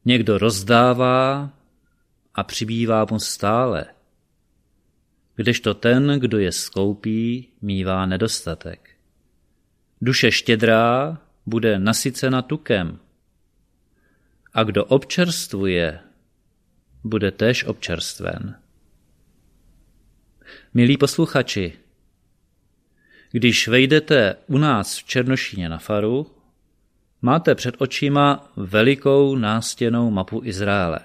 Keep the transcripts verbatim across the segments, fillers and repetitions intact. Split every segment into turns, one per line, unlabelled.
Někdo rozdává a přibývá mu stále, kdežto ten, kdo je skoupí, mívá nedostatek. Duše štědrá bude nasycena tukem a kdo občerstvuje, bude též občerstven. Milí posluchači, když vejdete u nás v Černošíně na faru, máte před očima velikou nástěnnou mapu Izraele.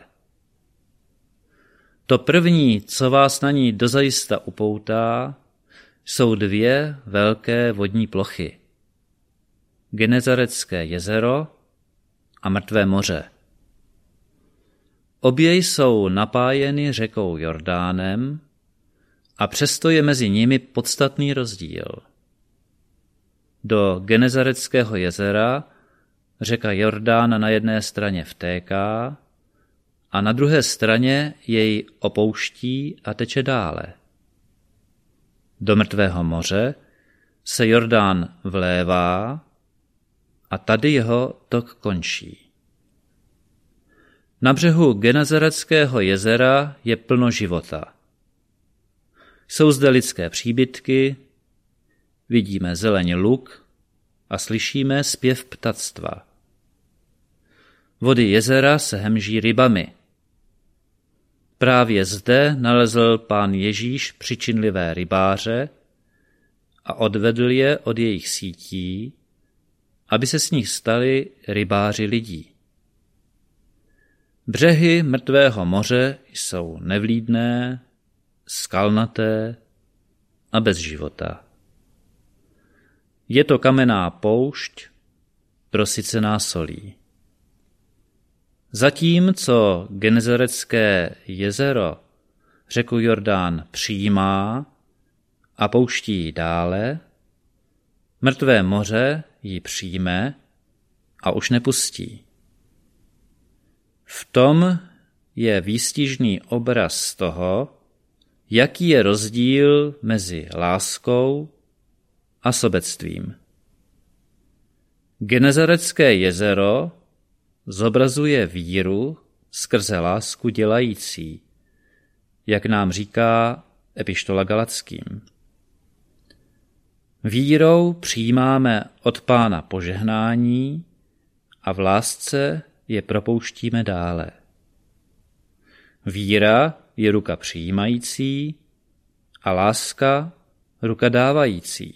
To první, co vás na ní dozajista upoutá, jsou dvě velké vodní plochy. Genezaretské jezero a Mrtvé moře. Obě jsou napájeny řekou Jordánem a přesto je mezi nimi podstatný rozdíl. Do Genezaretského jezera řeka Jordán na jedné straně vtéká a na druhé straně jej opouští a teče dále. Do Mrtvého moře se Jordán vlévá a tady jeho tok končí. Na břehu Genezaretského jezera je plno života. Jsou zde lidské příbytky, vidíme zeleň luk a slyšíme zpěv ptactva. Vody jezera se hemží rybami. Právě zde nalezl Pán Ježíš přičinlivé rybáře a odvedl je od jejich sítí, aby se s nich stali rybáři lidí. Břehy Mrtvého moře jsou nevlídné, skalnaté a bez života. Je to kamenná poušť, prosycená solí. Zatímco Genezaretské jezero řeku Jordán přijímá a pouští ji dále, Mrtvé moře ji přijme a už nepustí. V tom je výstižný obraz toho, jaký je rozdíl mezi láskou a sobectvím. Genezaretské jezero zobrazuje víru skrze lásku dělající, jak nám říká epištola Galatským. Vírou přijímáme od Pána požehnání a v lásce je propouštíme dále. Víra je ruka přijímající a láska ruka dávající.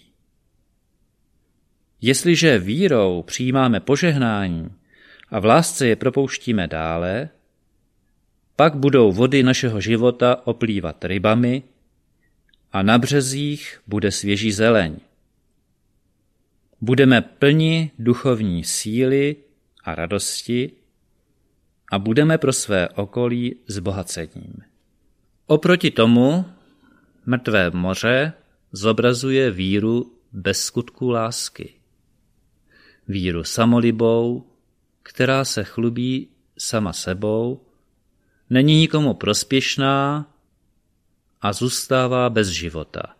Jestliže vírou přijímáme požehnání a v lásce je propouštíme dále, pak budou vody našeho života oplývat rybami a na březích bude svěží zeleň. Budeme plni duchovní síly a radosti a budeme pro své okolí zbohacením. Oproti tomu Mrtvé moře zobrazuje víru bez skutků lásky. Víru samolibou, která se chlubí sama sebou, není nikomu prospěšná a zůstává bez života.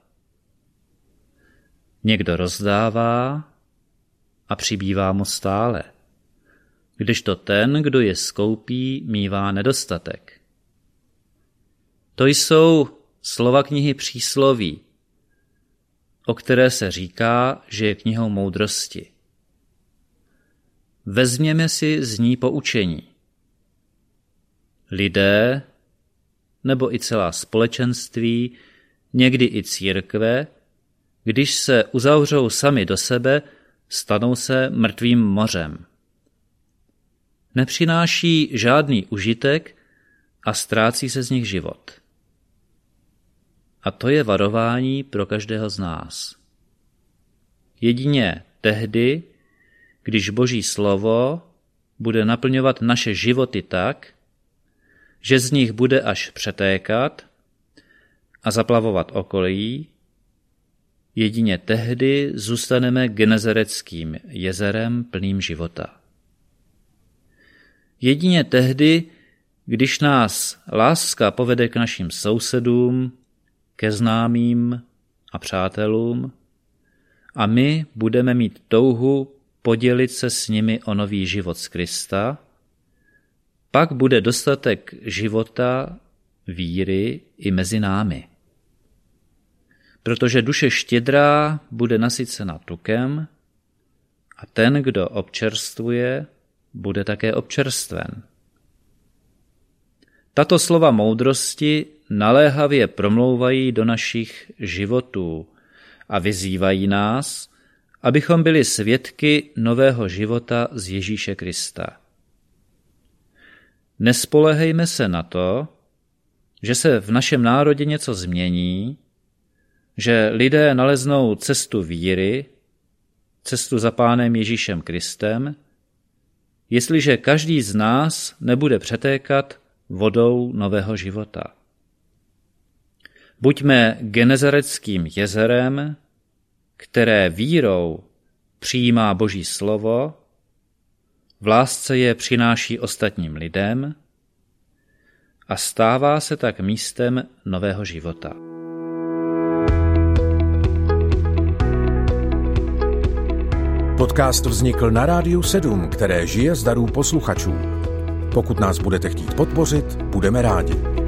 Někdo rozdává a přibývá mu stále, kdežto ten, kdo je skoupí, mívá nedostatek. To jsou slova knihy Přísloví, o které se říká, že je knihou moudrosti. Vezměme si z ní poučení. Lidé, nebo i celá společenství, někdy i církve, když se uzavřou sami do sebe, stanou se mrtvým mořem. Nepřináší žádný užitek a ztrácí se z nich život. A to je varování pro každého z nás. Jedině tehdy, když Boží slovo bude naplňovat naše životy tak, že z nich bude až přetékat a zaplavovat okolí, jedině tehdy zůstaneme Genezaretským jezerem plným života. Jedině tehdy, když nás láska povede k našim sousedům, ke známým a přátelům a my budeme mít touhu podělit se s nimi o nový život z Krista, pak bude dostatek života, víry i mezi námi. Protože duše štědrá bude nasycena tukem a ten, kdo občerstvuje, bude také občerstven. Tato slova moudrosti naléhavě promlouvají do našich životů a vyzývají nás, abychom byli svědky nového života z Ježíše Krista. Nespolehejme se na to, že se v našem národě něco změní, že lidé naleznou cestu víry, cestu za Pánem Ježíšem Kristem, jestliže každý z nás nebude přetékat vodou nového života. Buďme genezareckým jezerem, které vírou přijímá Boží slovo, v lásce je přináší ostatním lidem a stává se tak místem nového života.
Podcast vznikl na Rádiu sedm, které žije z darů posluchačů. Pokud nás budete chtít podpořit, budeme rádi.